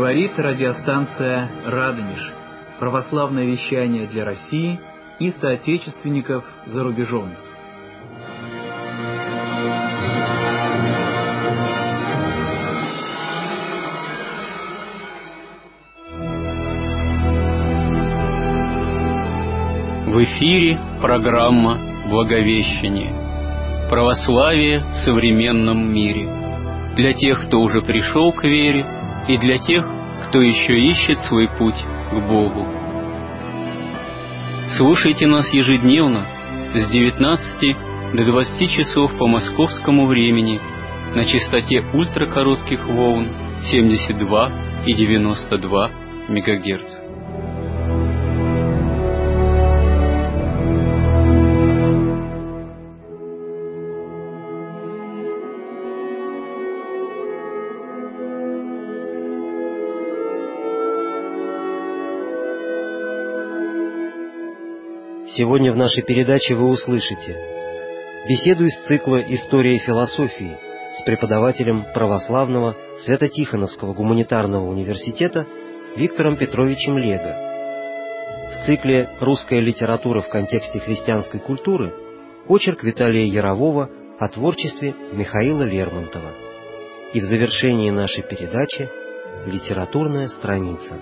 Говорит радиостанция «Радонеж». Православное вещание для России и соотечественников за рубежом. В эфире программа «Благовещение». Православие в современном мире. Для тех, кто уже пришел к вере, и для тех, кто еще ищет свой путь к Богу. Слушайте нас ежедневно с 19 до 20 часов по московскому времени на частоте ультракоротких волн 72 и 92 МГц. Сегодня в нашей передаче вы услышите беседу из цикла «История философии» с преподавателем православного Свято-Тихоновского гуманитарного университета Виктором Петровичем Лего. В цикле «Русская литература в контексте христианской культуры» очерк Виталия Ярового о творчестве Михаила Лермонтова. И в завершении нашей передачи литературная страница.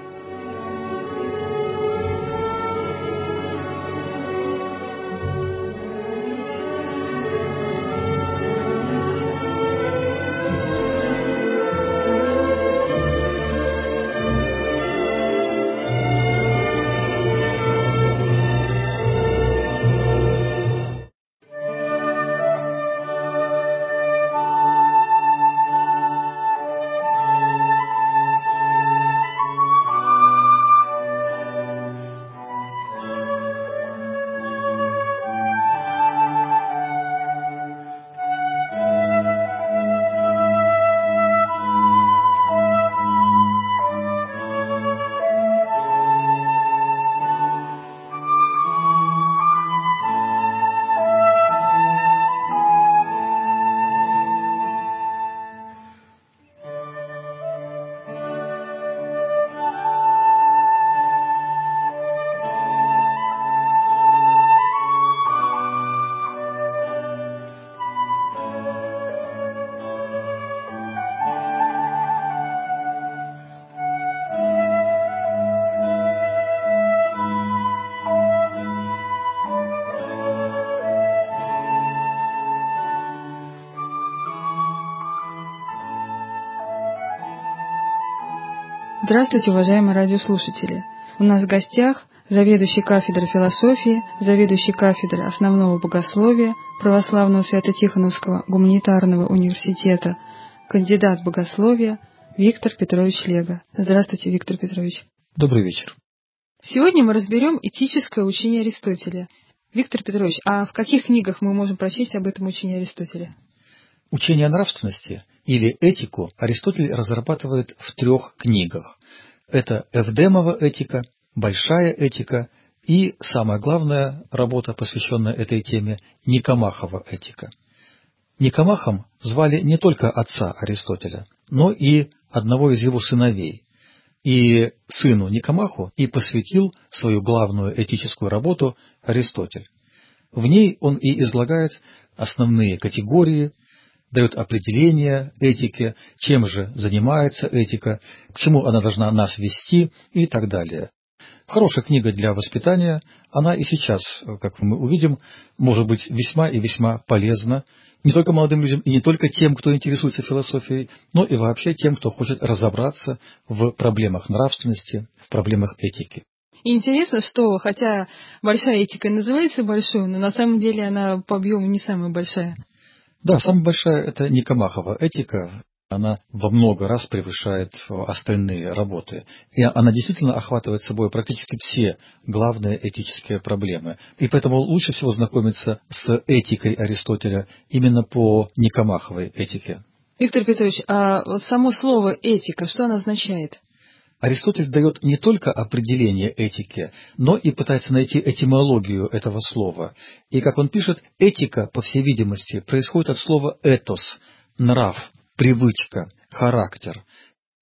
Здравствуйте, уважаемые радиослушатели! У нас в гостях заведующий кафедрой философии, заведующий кафедрой основного богословия Православного Свято-Тихоновского гуманитарного университета, кандидат богословия Виктор Петрович Лего. Здравствуйте, Виктор Петрович. Добрый вечер. Сегодня мы разберем этическое учение Аристотеля. Виктор Петрович, а в каких книгах мы можем прочесть об этом учении Аристотеля? Учение о нравственности или этику Аристотель разрабатывает в 3 книгах. Это Эвдемова этика, Большая этика и, самая главная работа, посвященная этой теме, Никомахова этика. Никомахом звали не только отца Аристотеля, но и одного из его сыновей. И сыну Никомаху и посвятил свою главную этическую работу Аристотель. В ней он и излагает основные категории, дает определение этике, чем же занимается этика, к чему она должна нас вести и так далее. Хорошая книга для воспитания, она и сейчас, как мы увидим, может быть весьма и весьма полезна не только молодым людям и не только тем, кто интересуется философией, но и вообще тем, кто хочет разобраться в проблемах нравственности, в проблемах этики. И интересно, что хотя большая этика называется большой, но на самом деле она по объему не самая большая. Да, самая большая – это Никомахова этика. Она во много раз превышает остальные работы. И она действительно охватывает собой практически все главные этические проблемы. И поэтому лучше всего знакомиться с этикой Аристотеля именно по Никомаховой этике. Виктор Петрович, а вот само слово «этика», что оно означает? Аристотель дает не только определение этики, но и пытается найти этимологию этого слова. И, как он пишет, этика, по всей видимости, происходит от слова «этос» – нрав, привычка, характер.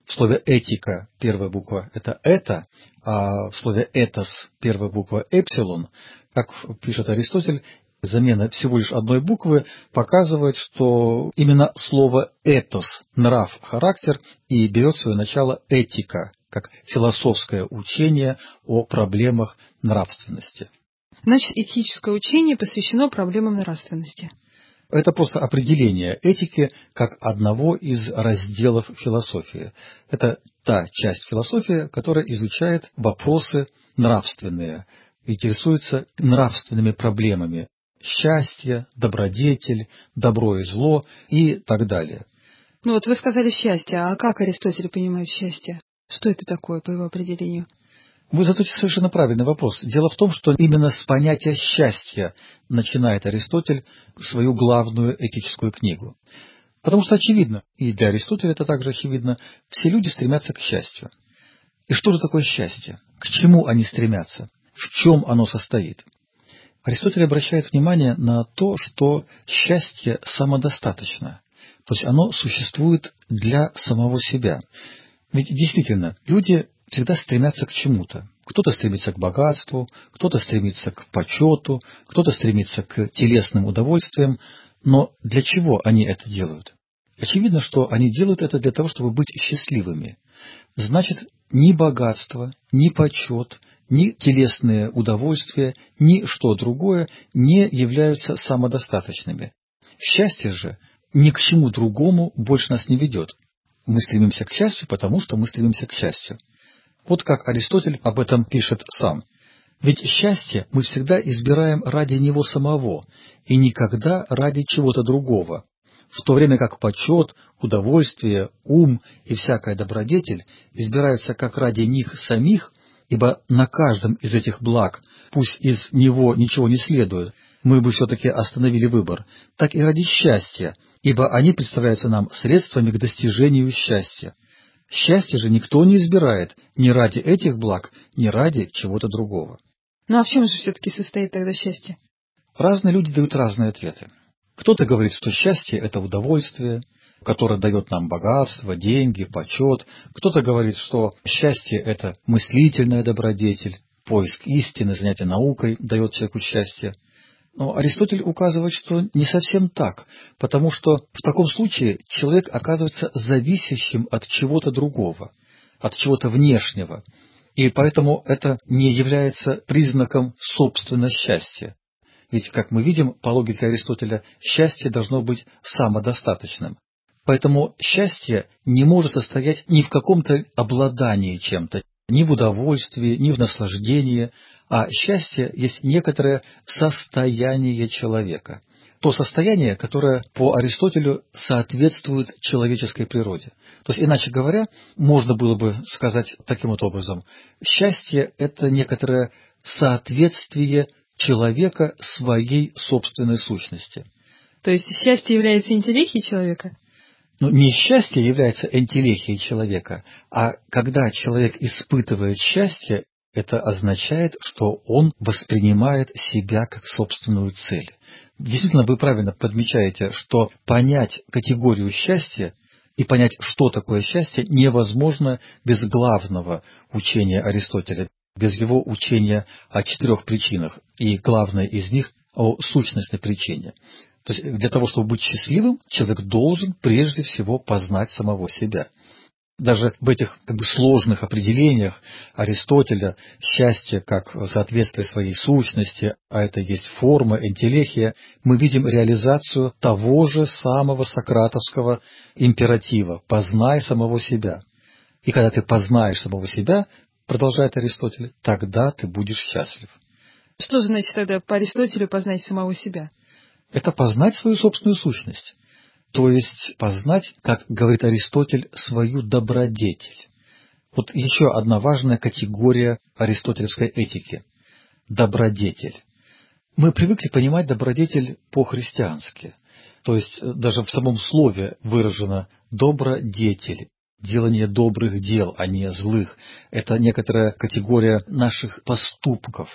В слове «этика» первая буква – это, а в слове «этос» первая буква «эпсилон», как пишет Аристотель, замена всего лишь одной буквы показывает, что именно слово «этос» – нрав, характер, и берет свое начало этика, как философское учение о проблемах нравственности. Значит, этическое учение посвящено проблемам нравственности. Это просто определение этики как одного из разделов философии. Это та часть философии, которая изучает вопросы нравственные, интересуется нравственными проблемами – счастье, добродетель, добро и зло и так далее. Ну вот вы сказали счастье, а как Аристотель понимает счастье? Что это такое по его определению? Вы задаете совершенно правильный вопрос. Дело в том, что именно с понятия счастья начинает Аристотель свою главную этическую книгу. Потому что очевидно, и для Аристотеля это также очевидно, все люди стремятся к счастью. И что же такое счастье? К чему они стремятся? В чем оно состоит? Аристотель обращает внимание на то, что счастье самодостаточно. То есть оно существует для самого себя. Ведь действительно, люди всегда стремятся к чему-то. Кто-то стремится к богатству, кто-то стремится к почету, кто-то стремится к телесным удовольствиям. Но для чего они это делают? Очевидно, что они делают это для того, чтобы быть счастливыми. Значит, ни богатство, ни почет, ни телесные удовольствия, ни что другое не являются самодостаточными. Счастье же ни к чему другому больше нас не ведет. Мы стремимся к счастью, потому что мы стремимся к счастью. Вот как Аристотель об этом пишет сам. Ведь счастье мы всегда избираем ради него самого, и никогда ради чего-то другого, в то время как почет, удовольствие, ум и всякая добродетель избираются как ради них самих, ибо на каждом из этих благ, пусть из него ничего не следует, мы бы все-таки остановили выбор, так и ради счастья, ибо они представляются нам средствами к достижению счастья. Счастье же никто не избирает ни ради этих благ, ни ради чего-то другого. Ну а в чем же все-таки состоит тогда счастье? Разные люди дают разные ответы. Кто-то говорит, что счастье – это удовольствие, которое дает нам богатство, деньги, почет. Кто-то говорит, что счастье – это мыслительная добродетель, поиск истины, занятие наукой дает человеку счастье. Но Аристотель указывает, что не совсем так, потому что в таком случае человек оказывается зависящим от чего-то другого, от чего-то внешнего, и поэтому это не является признаком собственного счастья. Ведь, как мы видим, по логике Аристотеля, счастье должно быть самодостаточным. Поэтому счастье не может состоять ни в каком-то обладании чем-то, ни в удовольствии, ни в наслаждении, а счастье есть некоторое состояние человека. То состояние, которое по Аристотелю соответствует человеческой природе. То есть, иначе говоря, можно было бы сказать таким вот образом: счастье – это некоторое соответствие человека своей собственной сущности. То есть счастье является интеллихией человека? Но не счастье является энтелехией человека, а когда человек испытывает счастье, это означает, что он воспринимает себя как собственную цель. Действительно, вы правильно подмечаете, что понять категорию счастья и понять, что такое счастье, невозможно без главного учения Аристотеля, без его учения о 4 причинах, и главное из них о сущностной причине. То есть для того, чтобы быть счастливым, человек должен прежде всего познать самого себя. Даже в этих сложных определениях Аристотеля счастье как соответствие своей сущности, а это есть форма, энтелехия, мы видим реализацию того же самого сократовского императива «познай самого себя». И когда ты познаешь самого себя, продолжает Аристотель, тогда ты будешь счастлив. Что же значит тогда по Аристотелю познать самого себя? Это познать свою собственную сущность. То есть познать, как говорит Аристотель, свою добродетель. Вот еще одна важная категория аристотельской этики – добродетель. Мы привыкли понимать добродетель по-христиански. То есть даже в самом слове выражено добродетель, делание добрых дел, а не злых. Это некоторая категория наших поступков.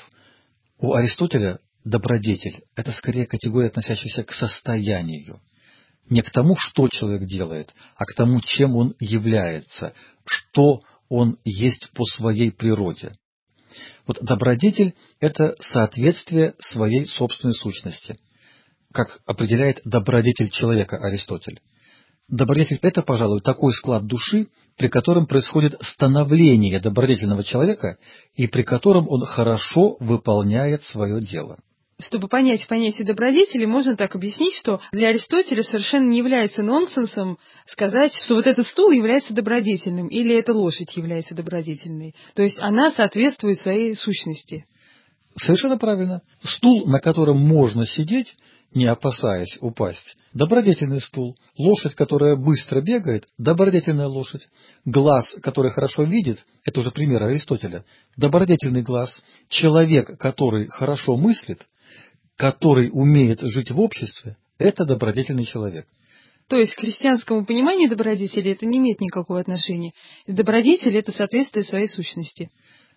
У Аристотеля добродетель – это скорее категория, относящаяся к состоянию. не к тому, что человек делает, а к тому, чем он является, что он есть по своей природе. Вот добродетель – это соответствие своей собственной сущности, как определяет добродетель человека Аристотель. Добродетель – это, пожалуй, такой склад души, при котором происходит становление добродетельного человека и при котором он хорошо выполняет свое дело. Чтобы понять понятие добродетели, можно так объяснить, что для Аристотеля совершенно не является нонсенсом сказать, что вот этот стул является добродетельным или эта лошадь является добродетельной. То есть она соответствует своей сущности. Совершенно правильно. Стул, на котором можно сидеть, не опасаясь упасть, добродетельный стул. Лошадь, которая быстро бегает, добродетельная лошадь. Глаз, который хорошо видит, это уже пример Аристотеля, добродетельный глаз. Человек, который хорошо мыслит, который умеет жить в обществе, это добродетельный человек. То есть к христианскому пониманию добродетели это не имеет никакого отношения. Добродетель – это соответствие своей сущности.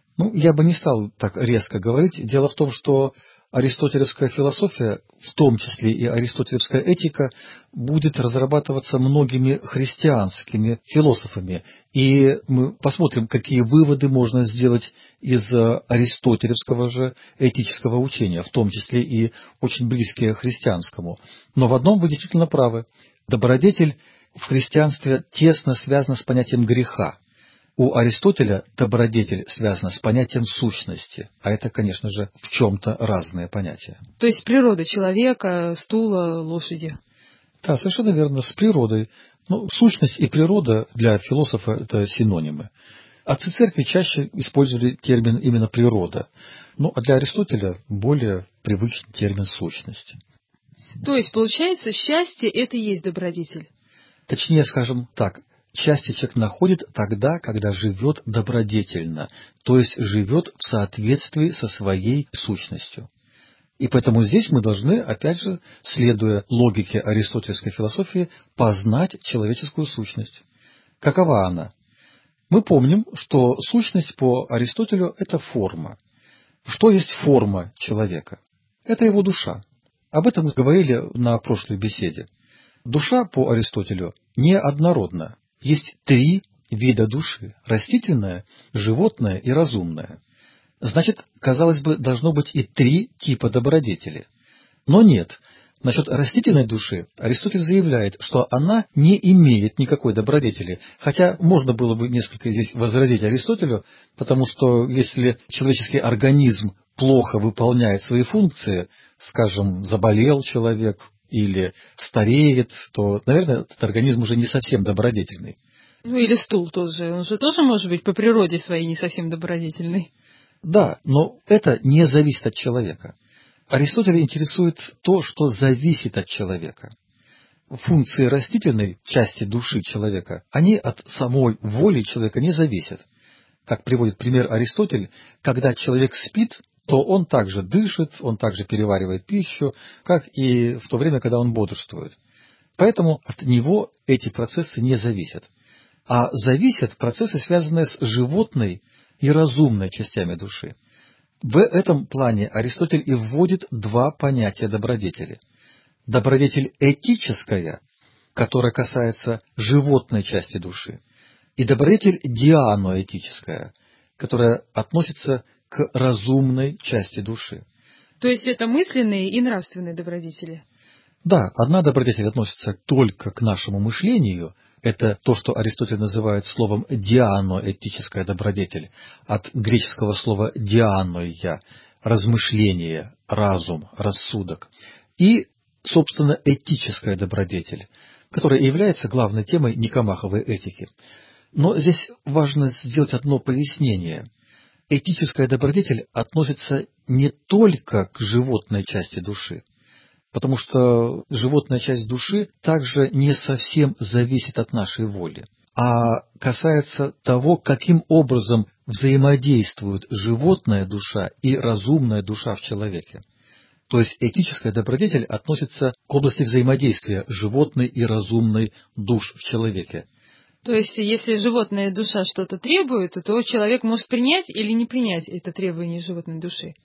Я бы не стал так резко говорить. Дело в том, что аристотелевская философия, в том числе и аристотелевская этика, будет разрабатываться многими христианскими философами. И мы посмотрим, какие выводы можно сделать из аристотелевского же этического учения, в том числе и очень близкие христианскому. Но в одном вы действительно правы. Добродетель в христианстве тесно связана с понятием греха. У Аристотеля добродетель связана с понятием сущности, а это, конечно же, в чем-то разные понятия. То есть природа человека, стула, лошади. Да, совершенно верно, с природой. Сущность и природа для философа – это синонимы. Отцы церкви чаще использовали термин именно природа, а для Аристотеля более привычный термин сущность. То есть, получается, счастье – это и есть добродетель? Точнее, скажем так, счастье человек находит тогда, когда живет добродетельно, то есть живет в соответствии со своей сущностью. И поэтому здесь мы должны, опять же, следуя логике аристотельской философии, познать человеческую сущность. Какова она? Мы помним, что сущность по Аристотелю – это форма. Что есть форма человека? Это его душа. Об этом мы говорили на прошлой беседе. Душа по Аристотелю неоднородна. Есть 3 вида души – растительная, животная и разумная. Значит, казалось бы, должно быть и 3 типа добродетели. Но нет. Насчет растительной души Аристотель заявляет, что она не имеет никакой добродетели. Хотя можно было бы несколько здесь возразить Аристотелю, потому что если человеческий организм плохо выполняет свои функции, скажем, заболел человек или стареет, то, наверное, этот организм уже не совсем добродетельный. Или стул тоже. Он же тоже может быть по природе своей не совсем добродетельный. Да, но это не зависит от человека. Аристотеля интересует то, что зависит от человека. Функции растительной части души человека, они от самой воли человека не зависят. Как приводит пример Аристотель, когда человек спит, то он также дышит, он также переваривает пищу, как и в то время, когда он бодрствует. Поэтому от него эти процессы не зависят. А зависят процессы, связанные с животной и разумной частями души. В этом плане Аристотель и вводит 2 понятия добродетели. Добродетель этическая, которая касается животной части души, и добродетель дианоэтическая, которая относится к разумной части души. То есть это мысленные и нравственные добродетели? Да, одна добродетель относится только к нашему мышлению. Это то, что Аристотель называет словом дианоэтическая добродетель, от греческого слова дианоия – размышление, разум, рассудок. И, собственно, этическая добродетель, которая является главной темой Никомаховой этики. Но здесь важно сделать одно пояснение. Этическая добродетель относится не только к животной части души, потому что животная часть души также не совсем зависит от нашей воли, а касается того, каким образом взаимодействуют животная душа и разумная душа в человеке. То есть этическая добродетель относится к области взаимодействия животной и разумной душ в человеке. То есть, если животная душа что-то требует, то человек может принять или не принять это требование животной души?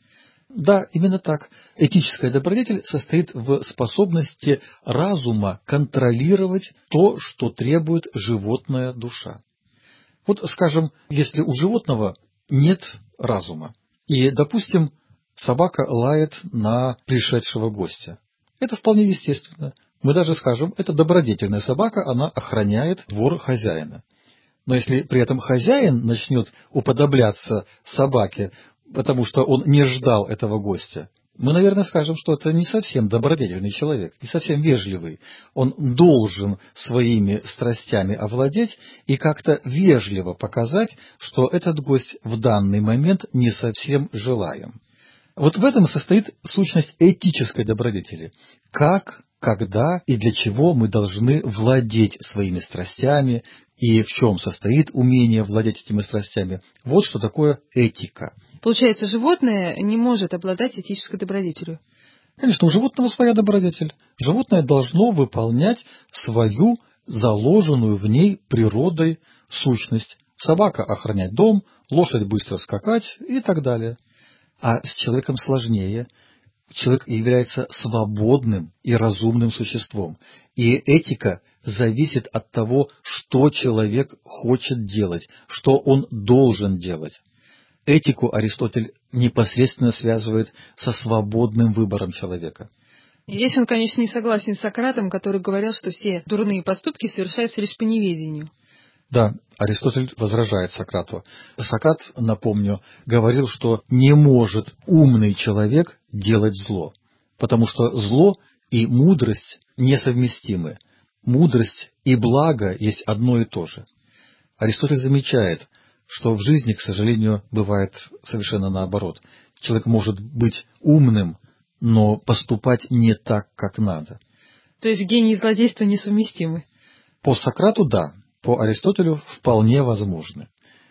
Да, именно так. Этическая добродетель состоит в способности разума контролировать то, что требует животная душа. Вот, скажем, если у животного нет разума, и, допустим, собака лает на пришедшего гостя, это вполне естественно. Мы даже скажем, это добродетельная собака, она охраняет двор хозяина. Но если при этом хозяин начнет уподобляться собаке, потому что он не ждал этого гостя, мы, наверное, скажем, что это не совсем добродетельный человек, не совсем вежливый. Он должен своими страстями овладеть и как-то вежливо показать, что этот гость в данный момент не совсем желаем. Вот в этом состоит сущность этической добродетели. Как, когда и для чего мы должны владеть своими страстями, и в чем состоит умение владеть этими страстями. Вот что такое этика. Получается, животное не может обладать этической добродетелью? Конечно, у животного своя добродетель. Животное должно выполнять свою заложенную в ней природой сущность. Собака охранять дом, лошадь быстро скакать и так далее. А с человеком сложнее. Человек является свободным и разумным существом. И этика зависит от того, что человек хочет делать, что он должен делать. Этику Аристотель непосредственно связывает со свободным выбором человека. Здесь он, конечно, не согласен с Сократом, который говорил, что все дурные поступки совершаются лишь по неведению. Да, Аристотель возражает Сократу. Сократ, напомню, говорил, что не может умный человек делать зло, потому что зло и мудрость несовместимы. Мудрость и благо есть одно и то же. Аристотель замечает, что в жизни, к сожалению, бывает совершенно наоборот. Человек может быть умным, но поступать не так, как надо. То есть гений и злодейство несовместимы? По Сократу – да. По Аристотелю вполне возможны.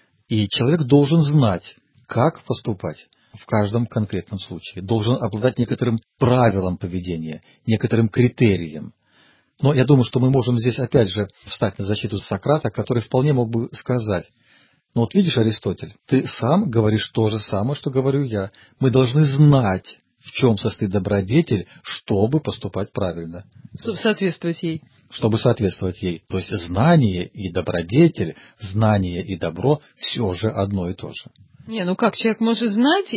И человек должен знать, как поступать в каждом конкретном случае. Должен обладать некоторым правилом поведения, некоторым критерием. Но я думаю, что мы можем здесь опять же встать на защиту Сократа, который вполне мог бы сказать: ну вот видишь, Аристотель, ты сам говоришь то же самое, что говорю я. Мы должны знать, в чем состоит добродетель, чтобы поступать правильно. Чтобы соответствовать ей. Чтобы соответствовать ей. То есть знание и добродетель, знание и добро – все же одно и то же. Не, ну как, человек может знать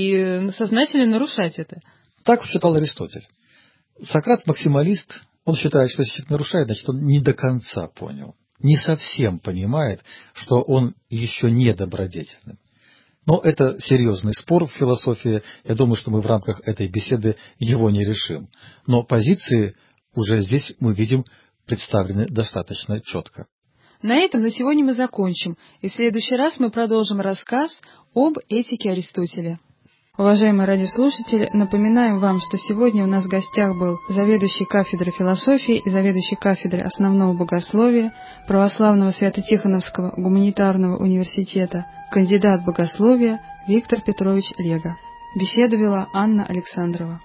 и сознательно нарушать это? Так считал Аристотель. Сократ максималист, он считает, что если человек нарушает, значит он не до конца понял, не совсем понимает, что он еще не добродетельный. Но это серьезный спор в философии. Я думаю, что мы в рамках этой беседы его не решим. Но позиции уже здесь мы видим представлены достаточно четко. На этом на сегодня мы закончим, и в следующий раз мы продолжим рассказ об этике Аристотеля. Уважаемые радиослушатели, напоминаем вам, что сегодня у нас в гостях был заведующий кафедрой философии и заведующий кафедрой основного богословия Православного Свято-Тихоновского гуманитарного университета, кандидат богословия Виктор Петрович Лего. Беседу вела Анна Александрова.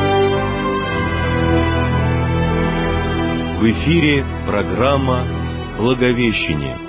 В эфире программа Благовещение.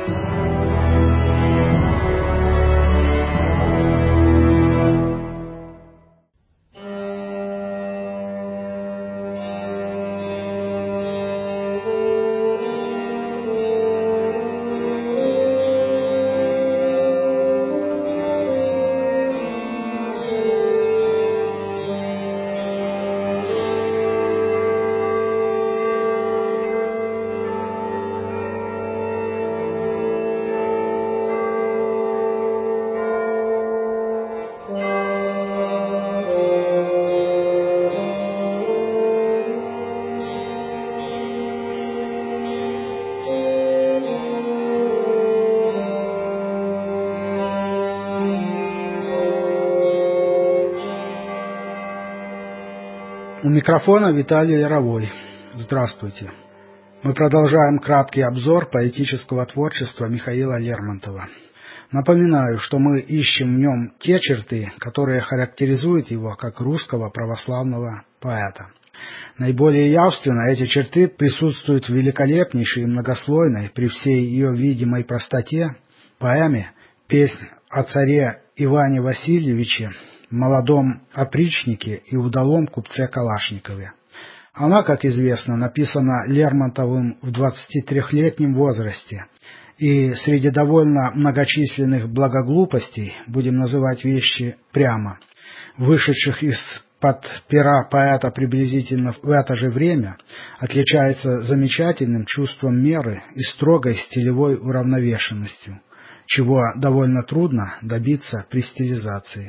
У микрофона Виталий Яровой. Здравствуйте. Мы продолжаем краткий обзор поэтического творчества Михаила Лермонтова. Напоминаю, что мы ищем в нем те черты, которые характеризуют его как русского православного поэта. Наиболее явственно эти черты присутствуют в великолепнейшей и многослойной, при всей ее видимой простоте, поэме «Песнь о царе Иване Васильевиче, молодом опричнике и удалом купце Калашникове». Она, как известно, написана Лермонтовым в 23-летнем возрасте, и среди довольно многочисленных благоглупостей, будем называть вещи прямо, вышедших из-под пера поэта приблизительно в это же время, отличается замечательным чувством меры и строгой стилевой уравновешенностью, чего довольно трудно добиться при стилизации.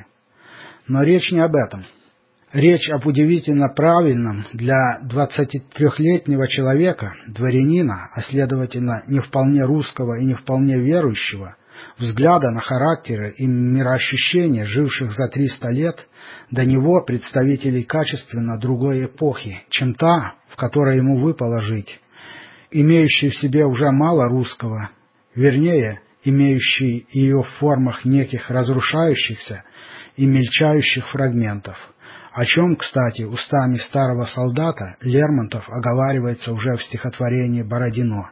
Но речь не об этом. Речь об удивительно правильном для 23-летнего человека, дворянина, а следовательно не вполне русского и не вполне верующего, взгляда на характеры и мироощущения живших за 300 лет до него представителей качественно другой эпохи, чем та, в которой ему выпало жить, имеющий в себе уже мало русского, вернее, имеющий ее в формах неких разрушающихся и мельчающих фрагментов, о чем, кстати, устами старого солдата Лермонтов оговаривается уже в стихотворении «Бородино».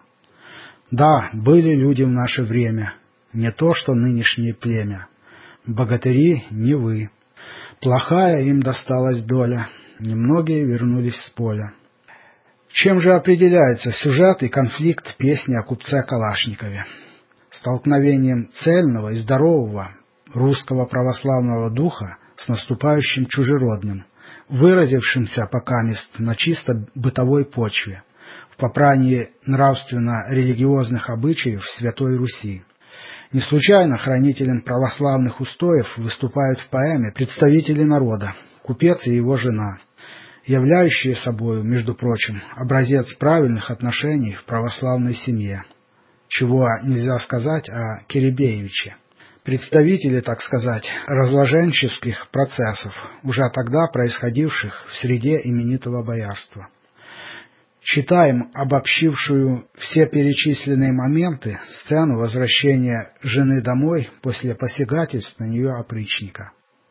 Да, были люди в наше время, не то что нынешнее племя, богатыри не вы, плохая им досталась доля, немногие вернулись с поля. Чем же определяется сюжет и конфликт песни о купце Калашникове? Столкновением цельного и здорового русского православного духа с наступающим чужеродным, выразившимся покамест на чисто бытовой почве, в попрании нравственно-религиозных обычаев Святой Руси. Не случайно хранителем православных устоев выступают в поэме представители народа, купец и его жена, являющие собою, между прочим, образец правильных отношений в православной семье, чего нельзя сказать о Киребеевиче. Представители, так сказать, разложенческих процессов, уже тогда происходивших в среде именитого боярства. Читаем обобщившую все перечисленные моменты сцену возвращения жены домой после посягательств на нее опричника.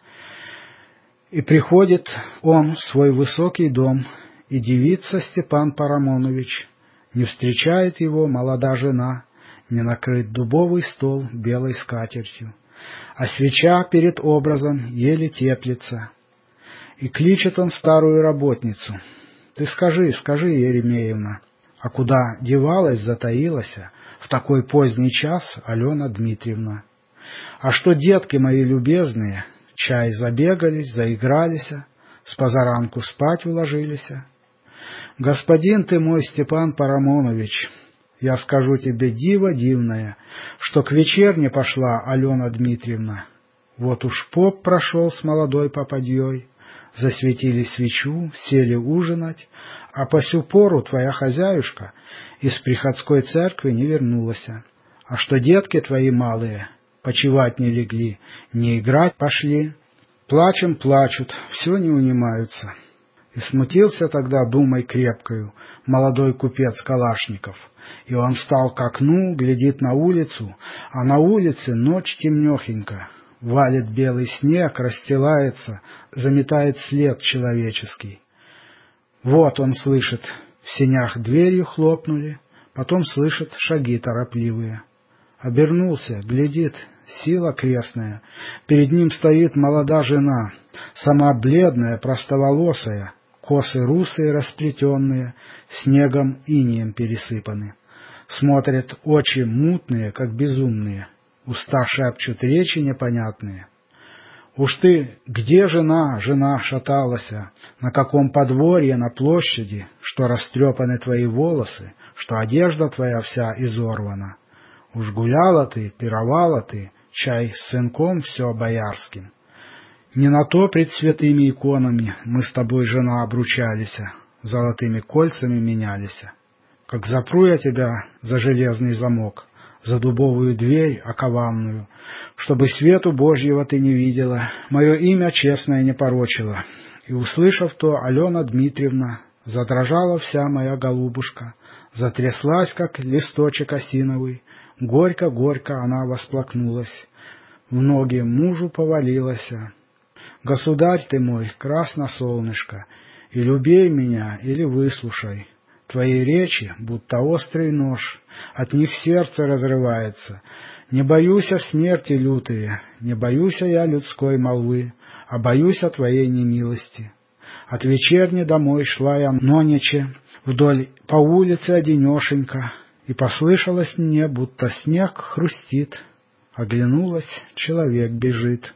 «И приходит он в свой высокий дом, и девица Степан Парамонович, не встречает его молода жена, не накрыт дубовый стол белой скатертью, а свеча перед образом еле теплится. И кличет он старую работницу: ты скажи, Еремеевна, а куда девалась, затаилась в такой поздний час Алена Дмитриевна? А что, детки мои любезные, чай забегались, заигрались, с позаранку спать уложились? Господин ты мой, Степан Парамонович, я скажу тебе, диво дивное, что к вечерне пошла Алена Дмитриевна. Вот уж поп прошел с молодой попадьей, засветили свечу, сели ужинать, а по сю пору твоя хозяюшка из приходской церкви не вернулась. А что детки твои малые почивать не легли, не играть пошли, плачем плачут, все не унимаются». И смутился тогда думой крепкою молодой купец Калашников, и он стал к окну, глядит на улицу, а на улице ночь темнехенька, валит белый снег, расстилается, заметает след человеческий. Вот он слышит, в сенях дверью хлопнули, потом слышит шаги торопливые. Обернулся, глядит, сила крестная, перед ним стоит молода жена, сама бледная, простоволосая, косы русые расплетенные, снегом инеем пересыпаны. Смотрят очи мутные, как безумные, уста шепчут речи непонятные. Уж ты где жена, жена шаталася, на каком подворье, на площади, что растрепаны твои волосы, что одежда твоя вся изорвана? Уж гуляла ты, пировала ты, чай с сынком все боярским. Не на то пред святыми иконами мы с тобой, жена, обручались, золотыми кольцами менялись. Как запру я тебя за железный замок, за дубовую дверь окованную, чтобы свету Божьего ты не видела, мое имя честное не порочила. И, услышав то, Алена Дмитриевна, задрожала вся моя голубушка, затряслась, как листочек осиновый, горько-горько она восплакнулась, в ноги мужу повалилась. Государь ты мой, красно-солнышко, и любей меня или выслушай. Твои речи, будто острый нож, от них сердце разрывается. Не боюсь я смерти лютые, не боюсь я людской молвы, а боюсь твоей немилости. От вечерни домой шла я нонече, вдоль по улице одинешенька, и послышалось мне, будто снег хрустит. Оглянулась, человек бежит.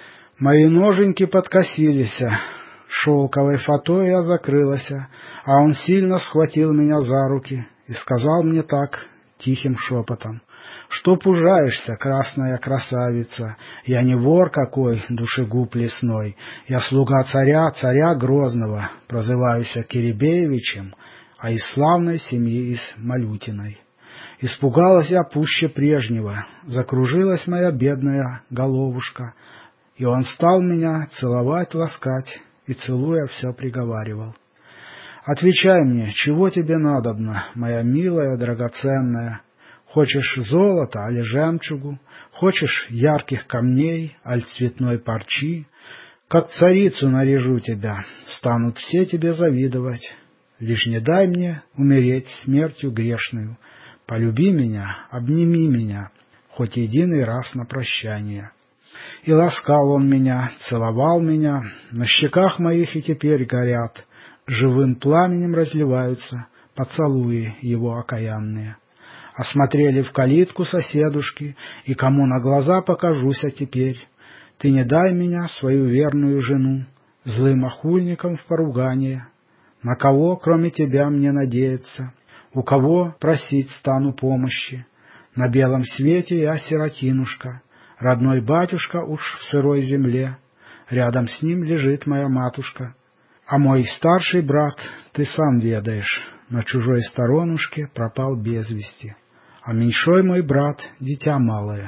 Мои ноженьки подкосились, шелковой фатой я закрылась, а он сильно схватил меня за руки и сказал мне так, тихим шепотом: «Что пужаешься, красная красавица? Я не вор какой, душегуб лесной, я слуга царя, царя Грозного, прозываюся Киребеевичем, а из славной семьи из Малютиной». Испугалась я пуще прежнего, закружилась моя бедная головушка, и он стал меня целовать, ласкать, и, целуя, все приговаривал: «Отвечай мне, чего тебе надобно, моя милая, драгоценная? Хочешь золота, али жемчугу? Хочешь ярких камней, аль цветной парчи? Как царицу наряжу тебя, станут все тебе завидовать. Лишь не дай мне умереть смертью грешную. Полюби меня, обними меня, хоть единый раз на прощание». И ласкал он меня, целовал меня, на щеках моих и теперь горят, живым пламенем разливаются поцелуи его окаянные. Осмотрели в калитку соседушки, и кому на глаза покажуся теперь. Ты не дай меня, свою верную жену, злым охульникам в поругание. На кого, кроме тебя, мне надеяться? У кого просить стану помощи? На белом свете я сиротинушка, родной батюшка уж в сырой земле, рядом с ним лежит моя матушка. А мой старший брат, ты сам ведаешь, на чужой сторонушке пропал без вести. А меньшой мой брат — дитя малое,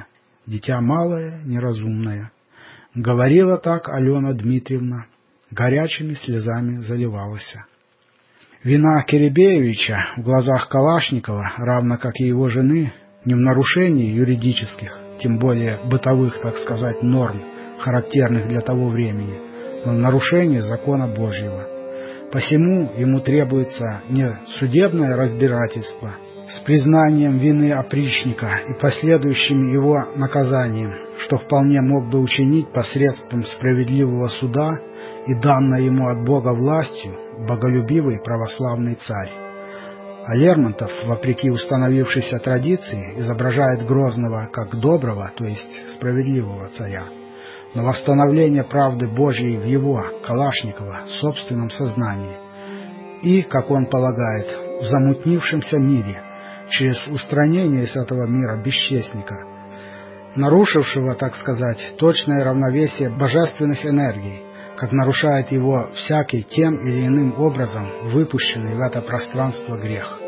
неразумное. Говорила так Алена Дмитриевна, горячими слезами заливалась. Вина Киребеевича в глазах Калашникова, равно как и его жены, не в нарушении юридических, тем более бытовых, так сказать, норм, характерных для того времени, но в нарушении закона Божьего. Посему ему требуется не судебное разбирательство с признанием вины опричника и последующим его наказанием, что вполне мог бы учинить посредством справедливого суда и данной ему от Бога властью боголюбивый православный царь. А Лермонтов, вопреки установившейся традиции, изображает Грозного как доброго, то есть справедливого царя, но восстановление правды Божьей в его, Калашникова, собственном сознании и, как он полагает, в замутнившемся мире, через устранение из этого мира бесчестника, нарушившего, так сказать, точное равновесие божественных энергий, как нарушает его всякий тем или иным образом выпущенный в это пространство грех.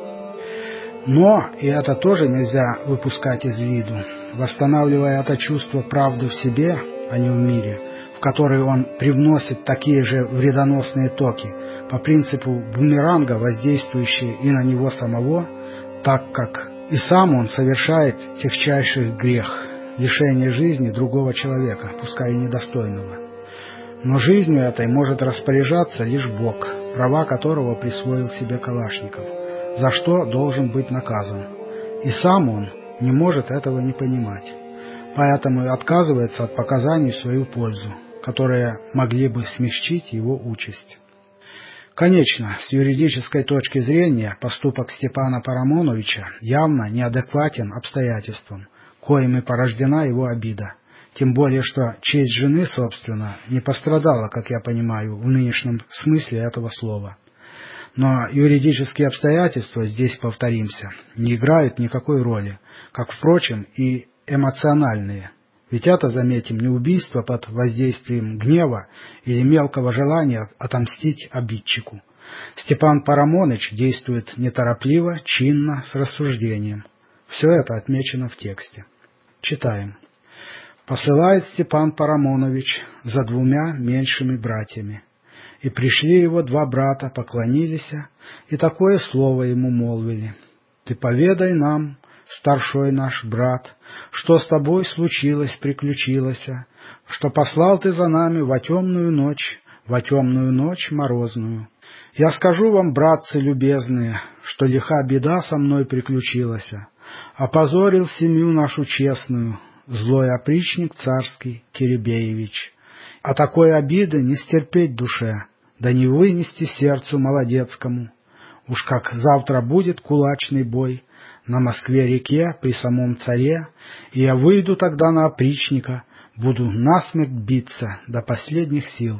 Но, и это тоже нельзя выпускать из виду, восстанавливая это чувство правды в себе, а не в мире, в который он привносит такие же вредоносные токи, по принципу бумеранга, воздействующие и на него самого, так как и сам он совершает тягчайший грех — лишение жизни другого человека, пускай и недостойного. Но жизнью этой может распоряжаться лишь Бог, права которого присвоил себе Калашников, за что должен быть наказан. И сам он не может этого не понимать, поэтому и отказывается от показаний в свою пользу, которые могли бы смягчить его участь. Конечно, с юридической точки зрения поступок Степана Парамоновича явно неадекватен обстоятельствам, коим и порождена его обида. Тем более, что честь жены, собственно, не пострадала, как я понимаю, в нынешнем смысле этого слова. Но юридические обстоятельства, здесь повторимся, не играют никакой роли, как, впрочем, и эмоциональные. Ведь это, заметим, не убийство под воздействием гнева или мелкого желания отомстить обидчику. Степан Парамоныч действует неторопливо, чинно, с рассуждением. Все это отмечено в тексте. Читаем. «Посылает Степан Парамонович за 2 меньшими братьями. И пришли его 2 брата, поклонились, и такое слово ему молвили. Ты поведай нам, старшой наш брат, что с тобой случилось, приключилось, что послал ты за нами во темную ночь морозную. Я скажу вам, братцы любезные, что лиха беда со мной приключилась, опозорил семью нашу честную, злой опричник царский Киребеевич. А такой обиды не стерпеть душе, да не вынести сердцу молодецкому. Уж как завтра будет кулачный бой на Москве-реке при самом царе, и я выйду тогда на опричника, буду насмерть биться до последних сил.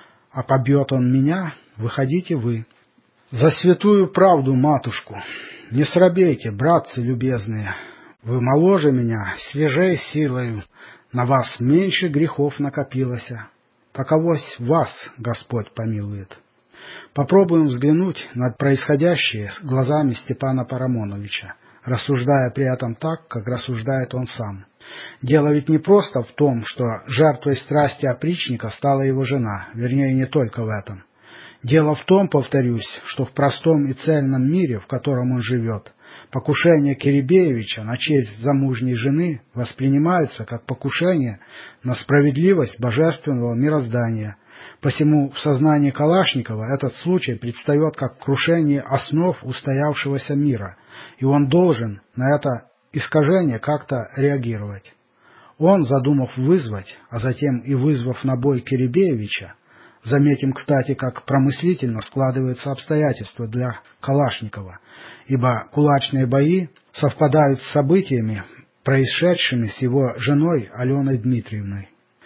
А побьет он меня, выходите вы. За святую правду, матушку, не срабейте, братцы любезные, вы моложе меня, свежей силою, на вас меньше грехов накопилось. Таковось вас Господь помилует. Попробуем взглянуть на происходящее с глазами Степана Парамоновича, рассуждая при этом так, как рассуждает он сам. Дело ведь не просто в том, что жертвой страсти опричника стала его жена, вернее, не только в этом. Дело в том, повторюсь, что в простом и цельном мире, в котором он живет, покушение Киребеевича на честь замужней жены воспринимается как покушение на справедливость божественного мироздания. Посему в сознании Калашникова этот случай предстает как крушение основ устоявшегося мира, и он должен на это искажение как-то реагировать. Он, задумав вызвать, а затем и вызвав на бой Киребеевича, заметим, кстати, как промыслительно складываются обстоятельства для Калашникова, ибо кулачные бои совпадают с событиями, происшедшими с его женой Аленой Дмитриевной.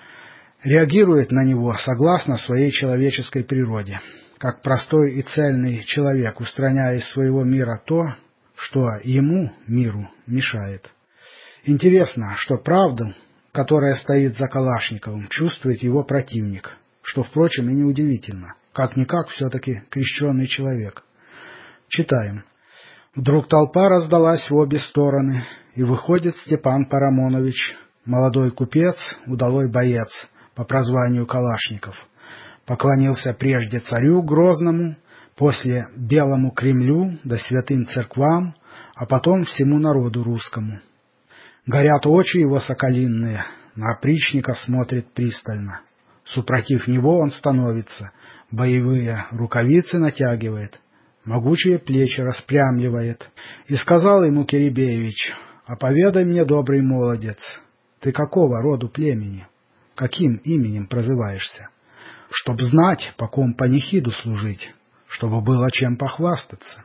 Реагирует на него согласно своей человеческой природе, как простой и цельный человек, устраняя из своего мира то, что ему, миру, мешает. Интересно, что правду, которая стоит за Калашниковым, чувствует его противник, что, впрочем, и неудивительно, как-никак все-таки крещенный человек. Читаем. Вдруг толпа раздалась в обе стороны, и выходит Степан Парамонович, молодой купец, удалой боец, по прозванию Калашников. Поклонился прежде царю Грозному, после Белому Кремлю да святым церквам, а потом всему народу русскому. Горят очи его соколинные, на опричника смотрит пристально. Супротив него он становится, боевые рукавицы натягивает, могучие плечи распрямливает. И сказал ему Киребеевич: «А поведай мне, добрый молодец, ты какого роду племени? Каким именем прозываешься? Чтоб знать, по ком панихиду служить, чтобы было чем похвастаться».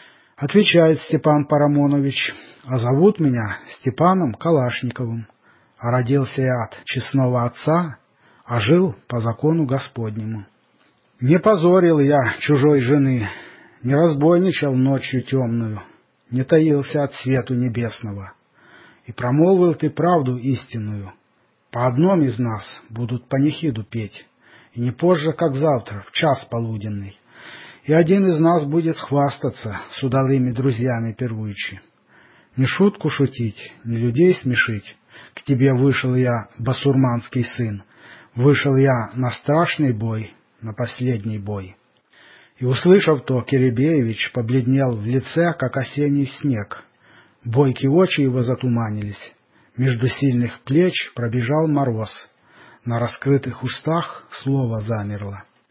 Отвечает Степан Парамонович: «А зовут меня Степаном Калашниковым, а родился я от честного отца, а жил по закону Господнему. Не позорил я чужой жены, не разбойничал ночью темную, не таился от свету небесного. И промолвил ты правду истинную. По одном из нас будут панихиду петь, и не позже, как завтра, в час полуденный. И один из нас будет хвастаться с удалыми друзьями пируючи. Не шутку шутить, не людей смешить. К тебе вышел я, басурманский сын, вышел я на страшный бой, на последний бой». И, услышав то, Киребеевич побледнел в лице, как осенний снег. Бойкие очи его затуманились. Между сильных плеч пробежал мороз. На раскрытых устах слово замерло.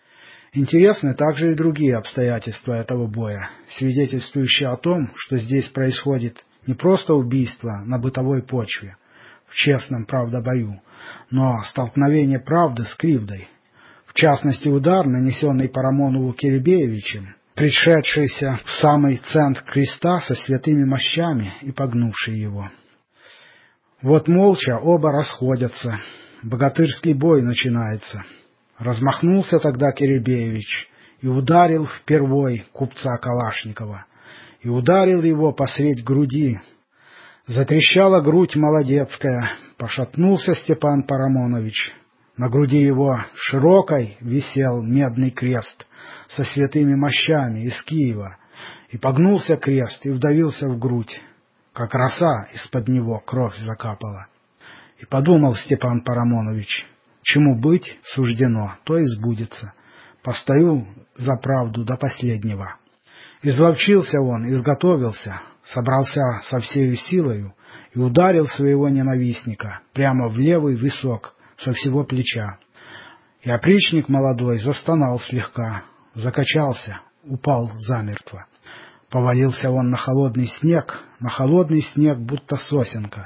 Интересны также и другие обстоятельства этого боя, свидетельствующие о том, что здесь происходит не просто убийство на бытовой почве, в честном, правда, бою, но столкновение правды с кривдой. В частности, удар, нанесенный Парамонову Киребеевичем, пришедшийся в самый центр креста со святыми мощами и погнувший его. Вот молча оба расходятся, богатырский бой начинается. Размахнулся тогда Киребеевич и ударил впервой купца Калашникова, и ударил его посредь груди. Затрещала грудь молодецкая, пошатнулся Степан Парамонович. На груди его широкой висел медный крест со святыми мощами из Киева, и погнулся крест и вдавился в грудь, как роса из-под него кровь закапала. И подумал Степан Парамонович: чему быть суждено, то и сбудется. Постою за правду до последнего. Изловчился он, изготовился, собрался со всею силою и ударил своего ненавистника прямо в левый висок со всего плеча. И опричник молодой застонал слегка, закачался, упал замертво. Повалился он на холодный снег, будто сосенка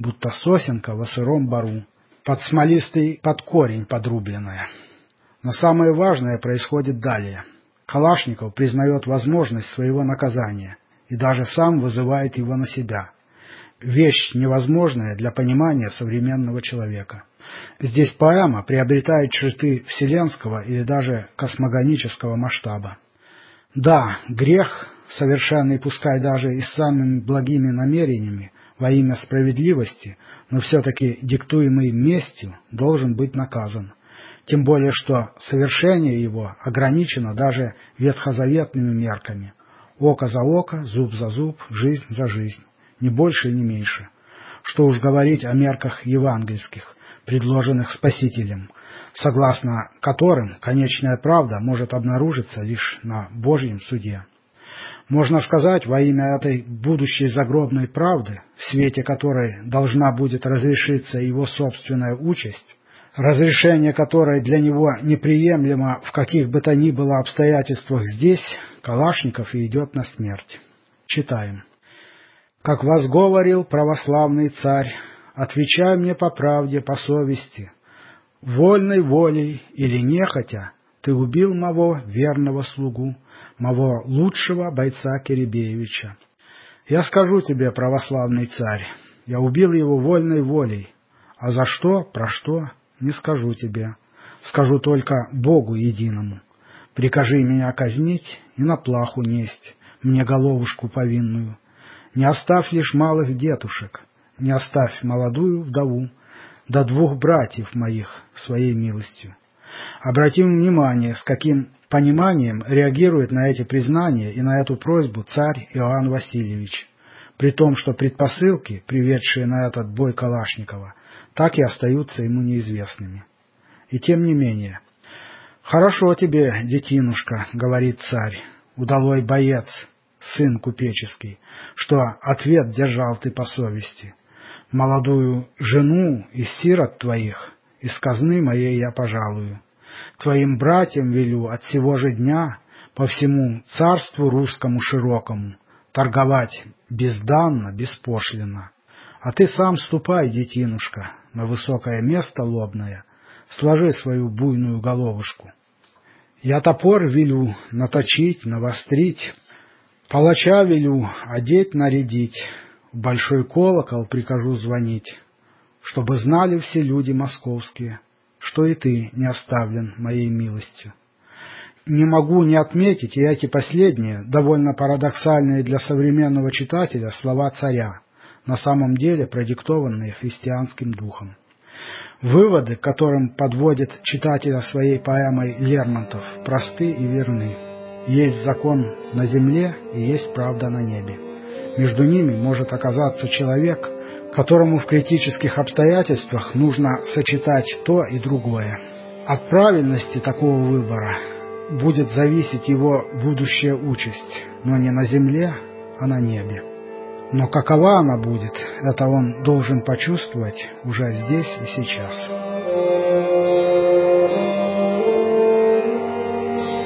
во сыром бору, под смолистый под корень подрубленная. Но самое важное происходит далее. Калашников признает возможность своего наказания и даже сам вызывает его на себя. Вещь невозможная для понимания современного человека. Здесь поэма приобретает черты вселенского или даже космогонического масштаба. Да, грех, совершенный пускай даже и с самыми благими намерениями во имя справедливости, но все-таки диктуемый местью, должен быть наказан. Тем более, что совершение его ограничено даже ветхозаветными мерками. Око за око, зуб за зуб, жизнь за жизнь. Ни больше и ни меньше. Что уж говорить о мерках евангельских, предложенных Спасителем, согласно которым конечная правда может обнаружиться лишь на Божьем суде. Можно сказать, во имя этой будущей загробной правды, в свете которой должна будет разрешиться его собственная участь, разрешение которой для него неприемлемо в каких бы то ни было обстоятельствах здесь, Калашников и идет на смерть. Читаем. «Как возговорил православный царь, отвечай мне по правде, по совести, вольной волей или нехотя ты убил моего верного слугу, моего лучшего бойца Киребеевича. Я скажу тебе, православный царь, я убил его вольной волей, а за что, про что, не скажу тебе, скажу только Богу единому. Прикажи меня казнить и на плаху несть, мне головушку повинную. Не оставь лишь малых детушек, не оставь молодую вдову, да 2 братьев моих своей милостью». Обратим внимание, с каким пониманием реагирует на эти признания и на эту просьбу царь Иоанн Васильевич, при том, что предпосылки, приведшие на этот бой Калашникова, так и остаются ему неизвестными. И тем не менее. «Хорошо тебе, детинушка, — говорит царь, — удалой боец, сын купеческий, что ответ держал ты по совести. Молодую жену из сирот твоих из казны моей я пожалую. Твоим братьям велю от сего же дня по всему царству русскому широкому торговать безданно, беспошлино. А ты сам ступай, детинушка, на высокое место лобное, сложи свою буйную головушку. Я топор велю наточить, навострить, палача велю одеть, нарядить, в большой колокол прикажу звонить, чтобы знали все люди московские, что и ты не оставлен моей милостью». Не могу не отметить и эти последние, довольно парадоксальные для современного читателя слова царя, на самом деле продиктованные христианским духом. Выводы, к которым подводит читателя своей поэмой Лермонтов, просты и верны. Есть закон на земле и есть правда на небе. Между ними может оказаться человек, которому в критических обстоятельствах нужно сочетать то и другое. От правильности такого выбора будет зависеть его будущая участь, но не на земле, а на небе. Но какова она будет, это он должен почувствовать уже здесь и сейчас.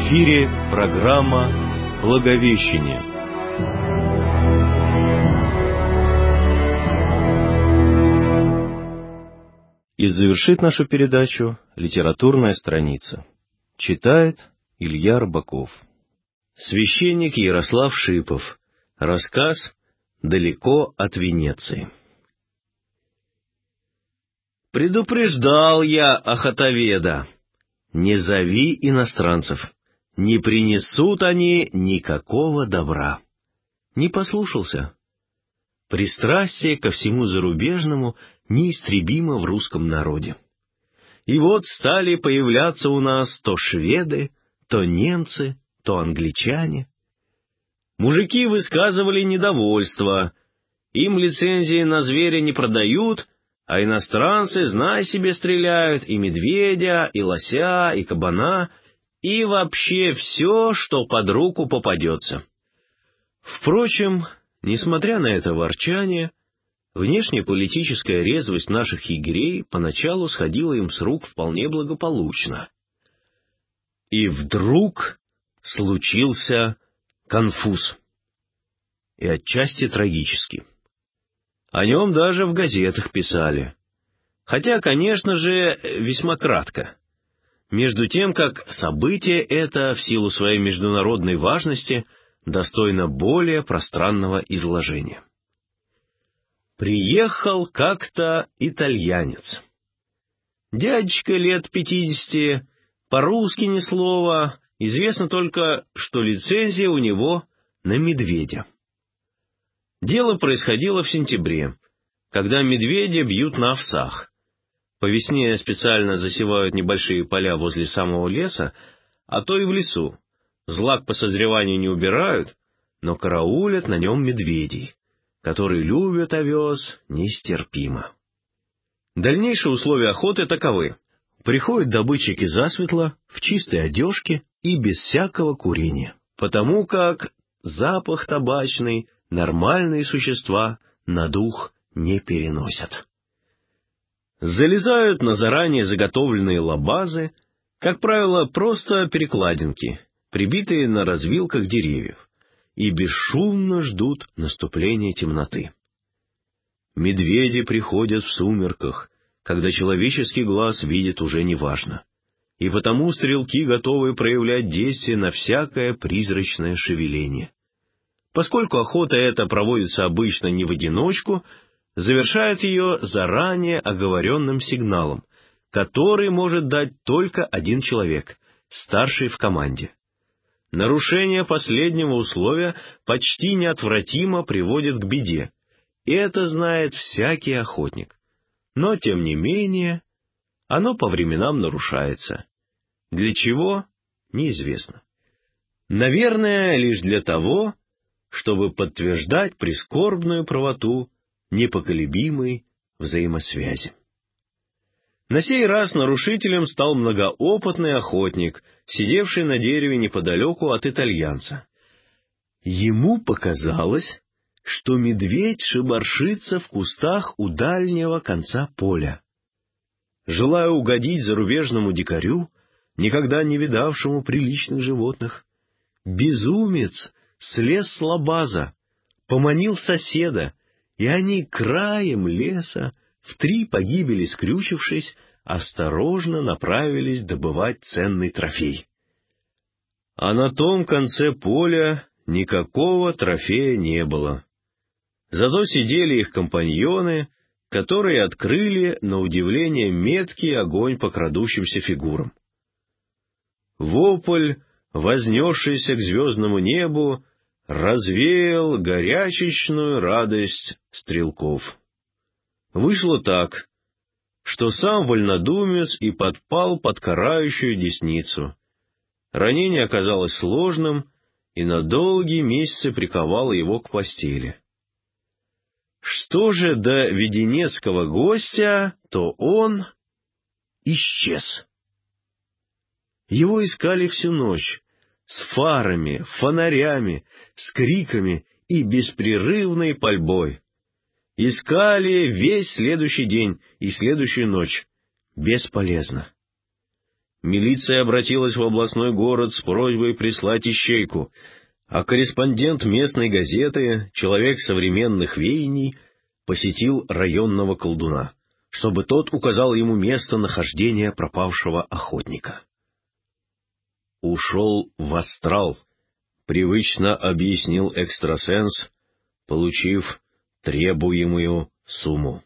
эфире программа «Благовещение». И завершит нашу передачу литературная страница. Читает Илья Рыбаков. Священник Ярослав Шипов. Рассказ «Далеко от Венеции». Предупреждал я охотоведа: не зови иностранцев, не принесут они никакого добра. Не послушался. Пристрастие ко всему зарубежному неистребимо в русском народе. И вот стали появляться у нас то шведы, то немцы, то англичане. Мужики высказывали недовольство. Им лицензии на зверя не продают, а иностранцы, знай себе, стреляют и медведя, и лося, и кабана, и вообще все, что под руку попадется. Впрочем, несмотря на это ворчание, внешнеполитическая резвость наших егерей поначалу сходила им с рук вполне благополучно. И вдруг случился конфуз. И отчасти трагический. О нем даже в газетах писали. Хотя, конечно же, весьма кратко. Между тем, как событие это, в силу своей международной важности, достойно более пространного изложения. Приехал как-то итальянец. Дядечка лет 50, по-русски ни слова, известно только, что лицензия у него на медведя. Дело происходило в сентябре, когда медведя бьют на овсах. По весне специально засевают небольшие поля возле самого леса, а то и в лесу. Злак по созреванию не убирают, но караулят на нем медведей, которые любят овес нестерпимо. Дальнейшие условия охоты таковы. Приходят добытчики засветло, в чистой одежке и без всякого курения, потому как запах табачный нормальные существа на дух не переносят. Залезают на заранее заготовленные лабазы, как правило, просто перекладинки, прибитые на развилках деревьев, и бесшумно ждут наступления темноты. Медведи приходят в сумерках, когда человеческий глаз видит уже неважно, и потому стрелки готовы проявлять действие на всякое призрачное шевеление. Поскольку охота эта проводится обычно не в одиночку, завершает ее заранее оговоренным сигналом, который может дать только один человек, старший в команде. Нарушение последнего условия почти неотвратимо приводит к беде, и это знает всякий охотник. Но, тем не менее, оно по временам нарушается. Для чего? Неизвестно. Наверное, лишь для того, чтобы подтверждать прискорбную правоту непоколебимой взаимосвязи. На сей раз нарушителем стал многоопытный охотник, сидевший на дереве неподалеку от итальянца. Ему показалось, что медведь шебаршится в кустах у дальнего конца поля. Желая угодить зарубежному дикарю, никогда не видавшему приличных животных, безумец слез с лабаза, поманил соседа, и они краем леса, в 3 погибели скрючившись, осторожно направились добывать ценный трофей. А на том конце поля никакого трофея не было. Зато сидели их компаньоны, которые открыли, на удивление, меткий огонь по крадущимся фигурам. Вопль, вознесшийся к звездному небу, развеял горячечную радость стрелков. Вышло так, что сам вольнодумец и подпал под карающую десницу. Ранение оказалось сложным и на долгие месяцы приковало его к постели. Что же до веденецкого гостя, то он исчез. Его искали всю ночь, с фарами, фонарями, с криками и беспрерывной пальбой. Искали весь следующий день и следующую ночь. Бесполезно. Милиция обратилась в областной город с просьбой прислать ищейку, а корреспондент местной газеты, человек современных веяний, посетил районного колдуна, чтобы тот указал ему место нахождения пропавшего охотника. «Ушел в астрал», — привычно объяснил экстрасенс, получив требуемую сумму.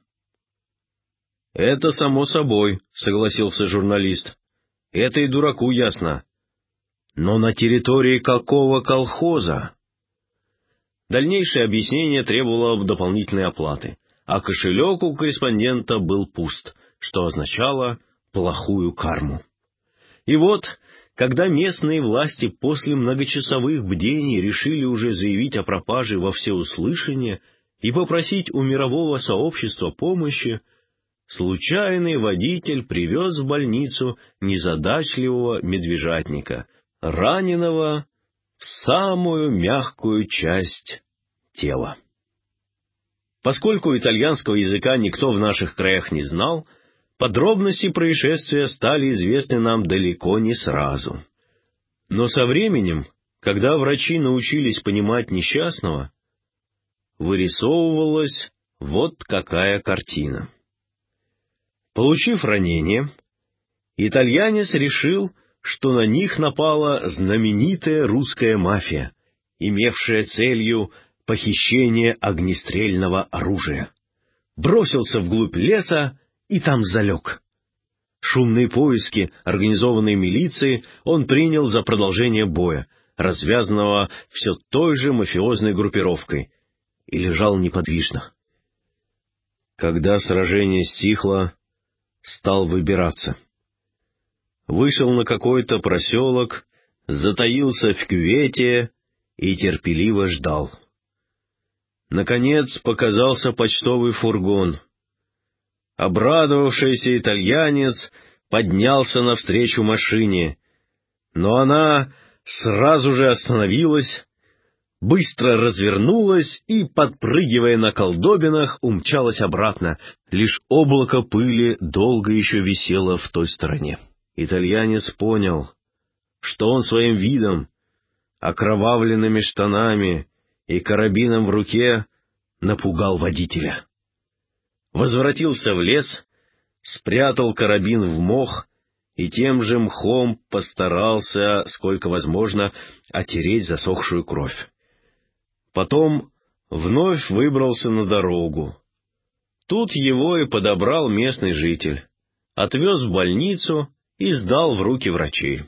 «Это само собой», — согласился журналист. «Это и дураку ясно. Но на территории какого колхоза?» Дальнейшее объяснение требовало дополнительной оплаты, а кошелек у корреспондента был пуст, что означало плохую карму. И вот, когда местные власти после многочасовых бдений решили уже заявить о пропаже во всеуслышание и попросить у мирового сообщества помощи, случайный водитель привез в больницу незадачливого медвежатника, раненого в самую мягкую часть тела. Поскольку итальянского языка никто в наших краях не знал, подробности происшествия стали известны нам далеко не сразу. Но со временем, когда врачи научились понимать несчастного, вырисовывалась вот какая картина. Получив ранение, итальянец решил, что на них напала знаменитая русская мафия, имевшая целью похищение огнестрельного оружия. Бросился вглубь леса и там залег. Шумные поиски, организованные милицией, он принял за продолжение боя, развязанного все той же мафиозной группировкой, и лежал неподвижно. Когда сражение стихло, стал выбираться. Вышел на какой-то проселок, затаился в кювете и терпеливо ждал. Наконец показался почтовый фургон. Обрадовавшийся итальянец поднялся навстречу машине, но она сразу же остановилась, быстро развернулась и, подпрыгивая на колдобинах, умчалась обратно. Лишь облако пыли долго еще висело в той стороне. Итальянец понял, что он своим видом, окровавленными штанами и карабином в руке напугал водителя. Возвратился в лес, спрятал карабин в мох и тем же мхом постарался, сколько возможно, отереть засохшую кровь. Потом вновь выбрался на дорогу. Тут его и подобрал местный житель, отвез в больницу и сдал в руки врачей.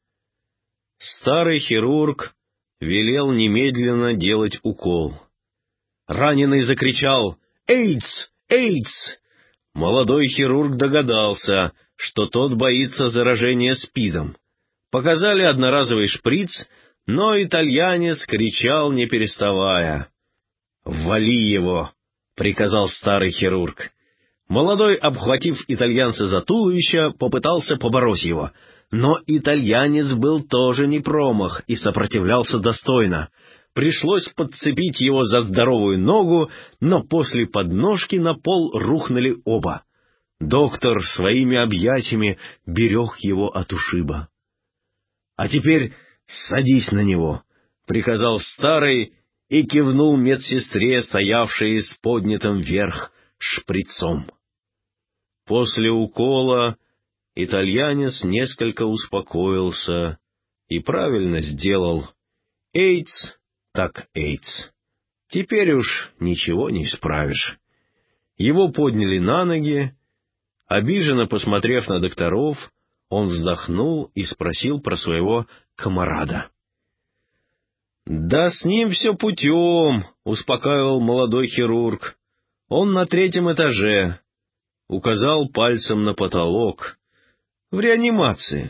Старый хирург велел немедленно делать укол. Раненый закричал: «Эйдс! Эйдс!» Молодой хирург догадался, что тот боится заражения СПИДом. Показали одноразовый шприц, но итальянец кричал, не переставая. «Вали его!» — приказал старый хирург. Молодой, обхватив итальянца за туловище, попытался побороть его. Но итальянец был тоже не промах и сопротивлялся достойно. Пришлось подцепить его за здоровую ногу, но после подножки на пол рухнули оба. Доктор своими объятиями берег его от ушиба. «А теперь садись на него», — приказал старый и кивнул медсестре, стоявшей с поднятым вверх шприцом. После укола итальянец несколько успокоился и правильно сделал. Эйдс так эйдс. Теперь уж ничего не исправишь. Его подняли на ноги. Обиженно посмотрев на докторов, он вздохнул и спросил про своего камарада. «Да с ним все путем», — успокаивал молодой хирург. «Он на 3-м этаже», — указал пальцем на потолок. «В реанимации».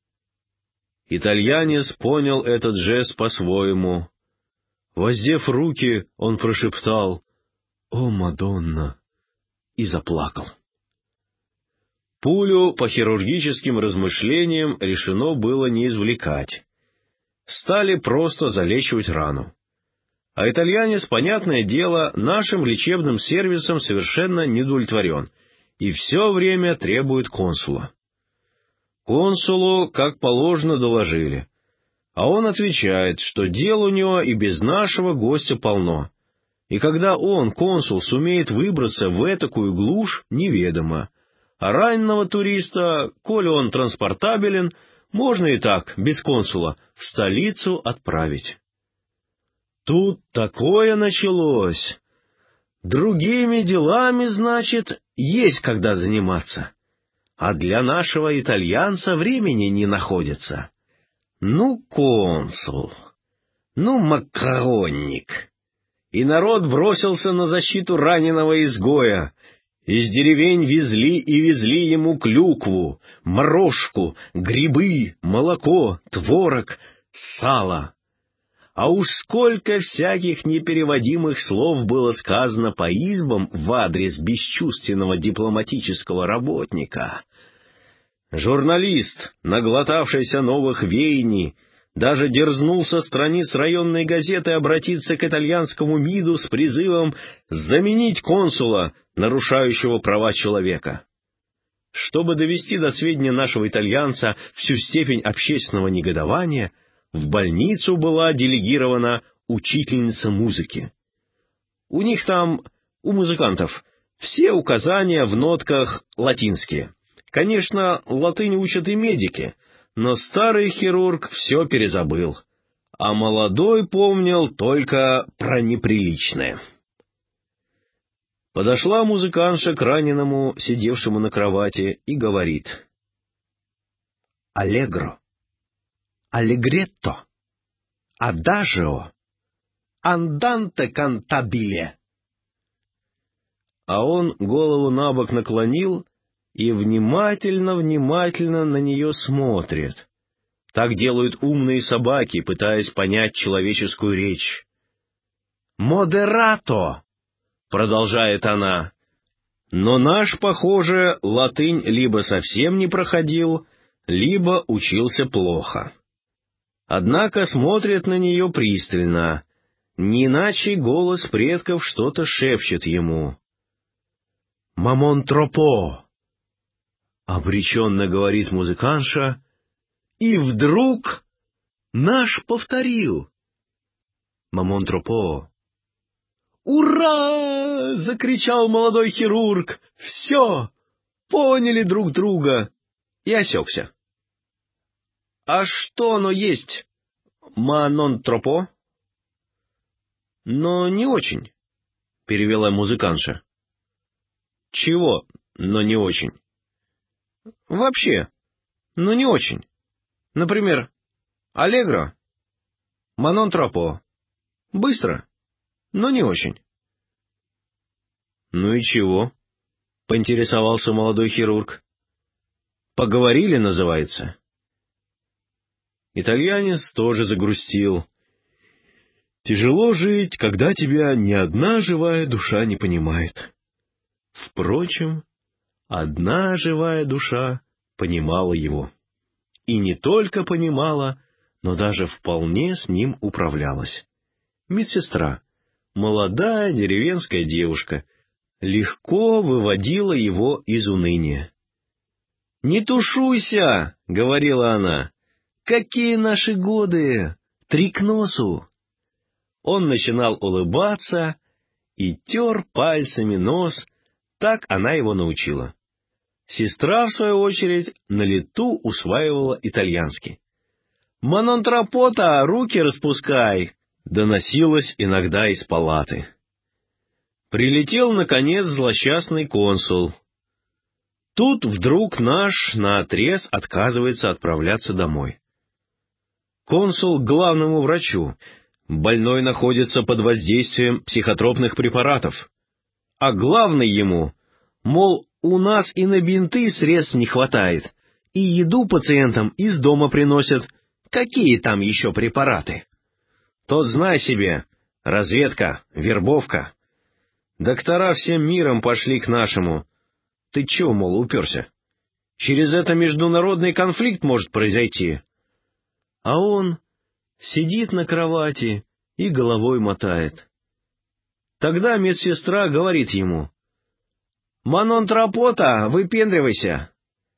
Итальянец понял этот жест по-своему. Воздев руки, он прошептал: «О, Мадонна!» и заплакал. Пулю по хирургическим размышлениям решено было не извлекать. Стали просто залечивать рану. А итальянец, понятное дело, нашим лечебным сервисом совершенно не удовлетворен и все время требует консула. Консулу, как положено, доложили. А он отвечает, что дел у него и без нашего гостя полно. И когда он, консул, сумеет выбраться в этакую глушь, неведомо. А раненого туриста, коли он транспортабелен, можно и так, без консула, в столицу отправить. Тут такое началось. Другими делами, значит, есть когда заниматься. А для нашего итальянца времени не находится. Ну, консул, ну, макаронник. И народ бросился на защиту раненого изгоя. Из деревень везли и везли ему клюкву, морожку, грибы, молоко, творог, сало. А уж сколько всяких непереводимых слов было сказано по избам в адрес бесчувственного дипломатического работника. Журналист, наглотавшийся новых веяний, даже дерзнул со страниц районной газеты обратиться к итальянскому МИДу с призывом заменить консула, нарушающего права человека. Чтобы довести до сведения нашего итальянца всю степень общественного негодования, в больницу была делегирована учительница музыки. У них там, у музыкантов, все указания в нотках латинские. Конечно, латынь учат и медики, но старый хирург все перезабыл, а молодой помнил только про неприличное. Подошла музыкантша к раненому, сидевшему на кровати, и говорит: «Аллегро, аллегретто, адажио, анданте кантабиле». А он голову набок наклонил и внимательно на нее смотрит. Так делают умные собаки, пытаясь понять человеческую речь. «Модерато!» — продолжает она. Но наш, похоже, латынь либо совсем не проходил, либо учился плохо. Однако смотрит на нее пристально, не иначе голос предков что-то шепчет ему. «Мамон тропо!» — обреченно говорит музыкантша, и вдруг наш повторил. «Мамон тропо!» «Ура!» — закричал молодой хирург. «Все! Поняли друг друга!» И осекся. «А что оно есть? Манон тропо?» «Но не очень», — перевела музыкантша. «Чего, но не очень?» «Вообще, но не очень. Например, аллегро, манон тропо. Быстро, но не очень». «Ну и чего?» — поинтересовался молодой хирург. «Поговорили, называется». Итальянец тоже загрустил. Тяжело жить, когда тебя ни одна живая душа не понимает. Впрочем, одна живая душа понимала его. И не только понимала, но даже вполне с ним управлялась. Медсестра, молодая деревенская девушка, легко выводила его из уныния. «Не тушуйся!» — говорила она. «Какие наши годы! 3 к носу!» Он начинал улыбаться и тер пальцами нос, так она его научила. Сестра, в свою очередь, на лету усваивала итальянский. «Манон тропота, руки распускай!» — доносилось иногда из палаты. Прилетел, наконец, злосчастный консул. Тут вдруг наш наотрез отказывается отправляться домой. Консул к главному врачу. Больной находится под воздействием психотропных препаратов. А главный ему, мол, у нас и на бинты средств не хватает, и еду пациентам из дома приносят. Какие там еще препараты? Тот, знай себе, разведка, вербовка. Доктора всем миром пошли к нашему. Ты чего, мол, уперся? Через это международный конфликт может произойти. А он сидит на кровати и головой мотает. Тогда медсестра говорит ему: «Манон тропота, выпендривайся!»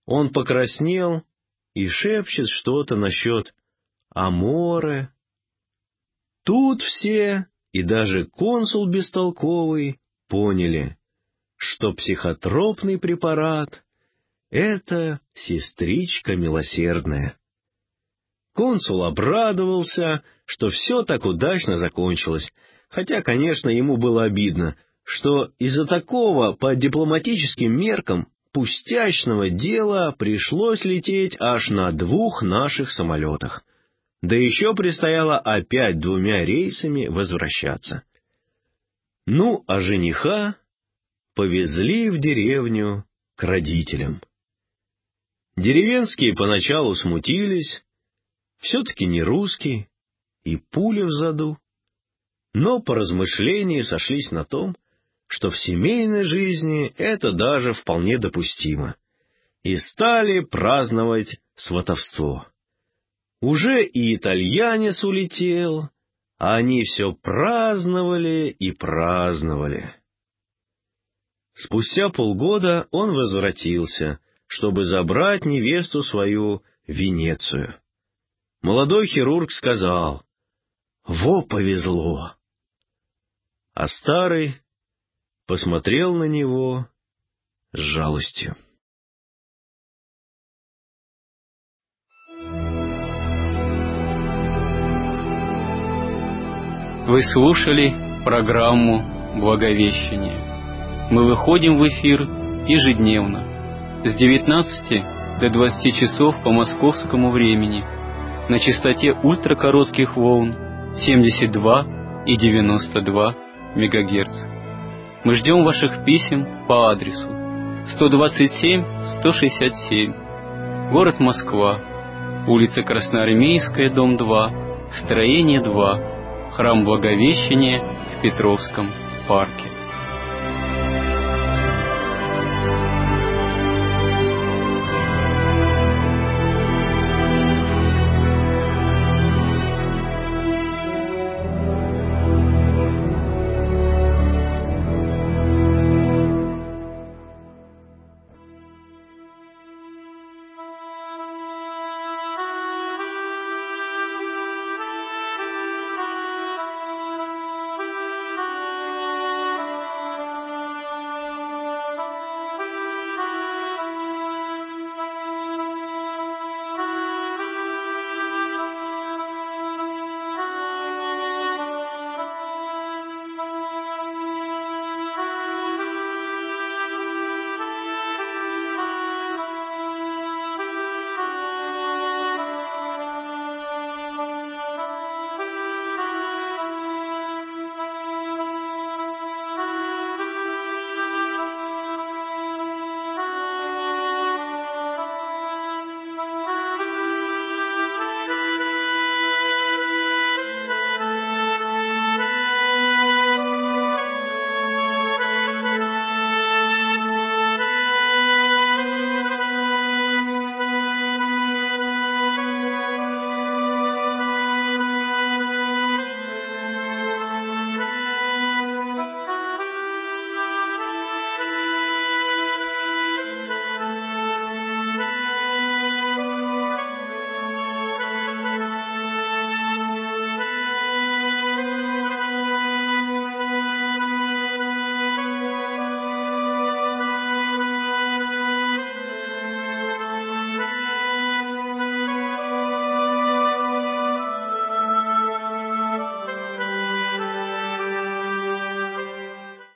Он покраснел и шепчет что-то насчет аморе. Тут все, и даже консул бестолковый, поняли, что психотропный препарат — это сестричка милосердная. Консул обрадовался, что все так удачно закончилось, хотя, конечно, ему было обидно, что из-за такого по дипломатическим меркам пустячного дела пришлось лететь аж на 2 наших самолетах, да еще предстояло опять 2 рейсами возвращаться. Ну, а жениха повезли в деревню к родителям. Деревенские поначалу смутились, все-таки не русский, и пуля в заду, но по размышлении сошлись на том, что в семейной жизни это даже вполне допустимо, и стали праздновать сватовство. Уже и итальянец улетел, а они все праздновали и праздновали. Спустя полгода он возвратился, чтобы забрать невесту свою в Венецию. Молодой хирург сказал: «Во повезло!» А старый посмотрел на него с жалостью. Вы слушали программу «Благовещение». Мы выходим в эфир ежедневно с 19 до 20 часов по московскому времени на частоте ультракоротких волн 72 и 92 МГц. Мы ждем ваших писем по адресу 127-167, город Москва, улица Красноармейская, дом 2, строение 2, храм Благовещения в Петровском парке.